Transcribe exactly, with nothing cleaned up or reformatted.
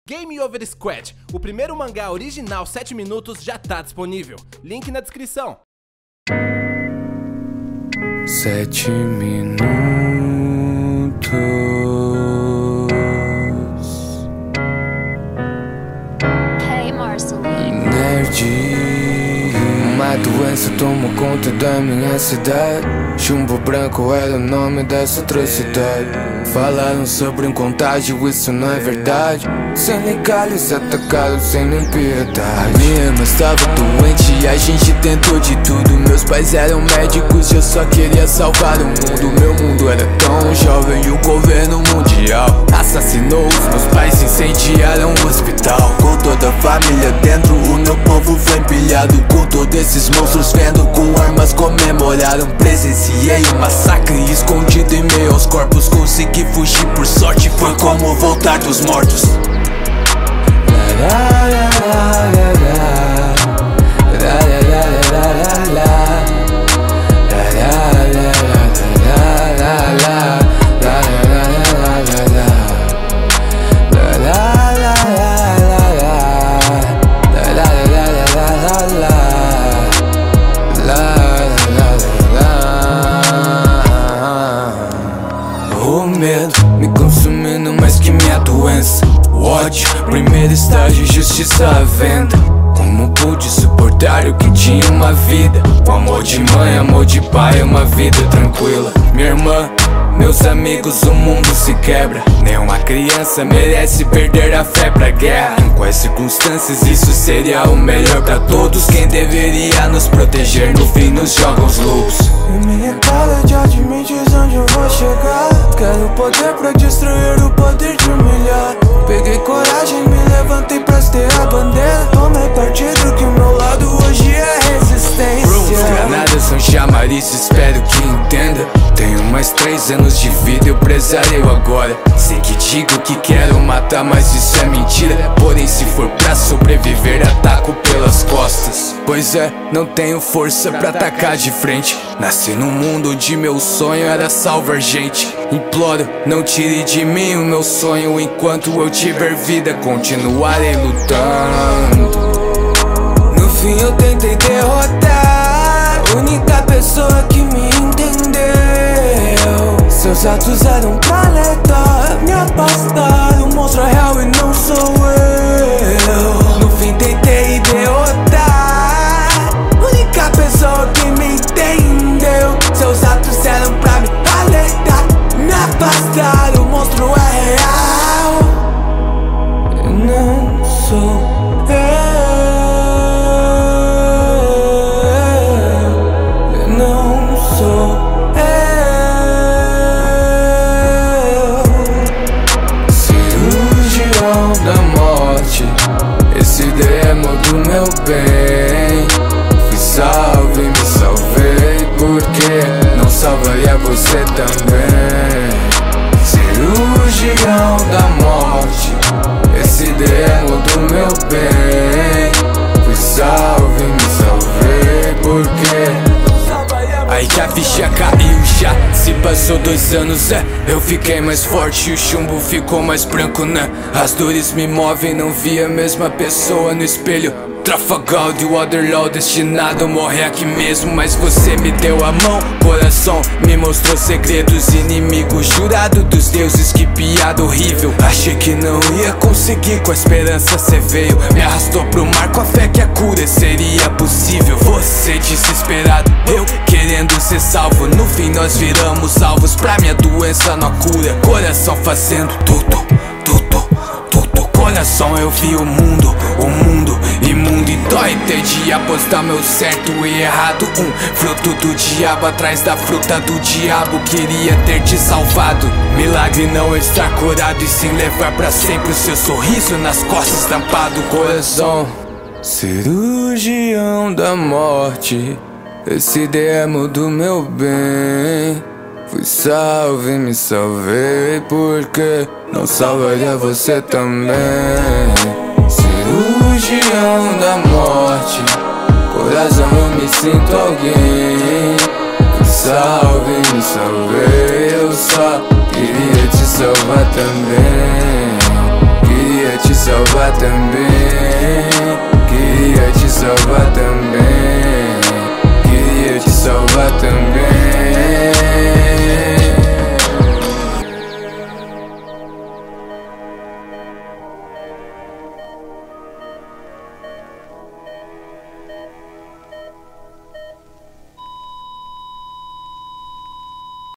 Game Over Squad, o primeiro mangá original sete minutos já tá disponível. Link na descrição. Sete minutos. Hey, Marceline. Nerd. Uma doença tomou conta da minha cidade. Chumbo branco era o nome dessa atrocidade. Falaram sobre um contágio, isso não é verdade. Sem ligalhos atacaram sem nem piedade. Minha irmã estava doente e a gente tentou de tudo. Meus pais eram médicos e eu só queria salvar o mundo. Meu mundo era tão jovem e o governo mundial assassinou os meus pais, incendiaram o hospital. Com toda a família dentro, o meu povo foi empilhado. Com todos esses monstros vendo, com armas comemoraram. Presenciei um massacre escondido em meio aos corpos. Consegui fugir por sorte, foi como voltar dos mortos. O medo me consumindo mais que minha doença. O ódio, primeiro estágio, justiça à venda. Como pude suportar o que tinha uma vida? O amor de mãe, amor de pai, uma vida tranquila. Minha irmã, meus amigos, o mundo se quebra. Nenhuma criança merece perder a fé pra guerra. Em quais circunstâncias isso seria o melhor pra todos? Quem deveria nos proteger no fim nos joga os lobos. E minha cara de admitir onde eu vou chegar. Quero poder pra destruir o poder de humilhar. Peguei coragem, me levantei pra hastear a bandeira. Tomei partido que o meu lado hoje é resistência. Bros, granadas são chamariz, espero que entenda. Tenho mais três anos de vida, eu prezarei agora. Sei que digo que quero matar, mas isso é mentira. Porém, se for pra sobreviver, ataco pelas costas. Pois é, não tenho força pra atacar de frente. Nasci num mundo onde meu sonho era salvar gente. Imploro, não tire de mim o meu sonho. Enquanto eu tiver vida, continuarei lutando. No fim eu tentei derrotar a única pessoa que me entendeu. Seus atos eram pra alertar, me afastar. O monstro é real e não sou eu. No fim tentei derrotar a única pessoa que me entendeu. Seus atos eram pra me alertar, me afastar. O monstro é real, eu não sou eu. Eu não sou da morte, esse demo do meu bem. Fui salvo e me salvei, porque não salvaria você também. Cirurgião da morte, esse demo do meu bem. Fui salvo e me salvei, porque aí que a ficha caiu já. Se passou dois anos, é, eu fiquei mais forte e o chumbo ficou mais branco, né? As dores me movem, não vi a mesma pessoa no espelho. Trafalgar de Waterloo, destinado a morrer aqui mesmo. Mas você me deu a mão, coração, me mostrou segredos. Inimigo jurado dos deuses, que piada horrível. Achei que não ia conseguir, com a esperança cê veio. Me arrastou pro mar com a fé que a cura seria possível. Você desesperado, eu querendo ser salvo. No fim nós viramos alvos, pra minha doença não há cura. Coração fazendo tudo, tudo, tudo. Coração, eu vi o mundo, o mundo imundo. E dói ter de apostar meu certo e errado. Um fruto do diabo atrás da fruta do diabo. Queria ter te salvado. Milagre não estar curado, e sim levar pra sempre o seu sorriso nas costas estampado. Coração, cirurgião da morte, esse demo do meu bem. Fui salvo e me salvei, porque não salvaria você também. Cirurgião da morte, coração, eu me sinto alguém. Fui salvo e me salvei, eu só queria te salvar também. Queria te salvar também.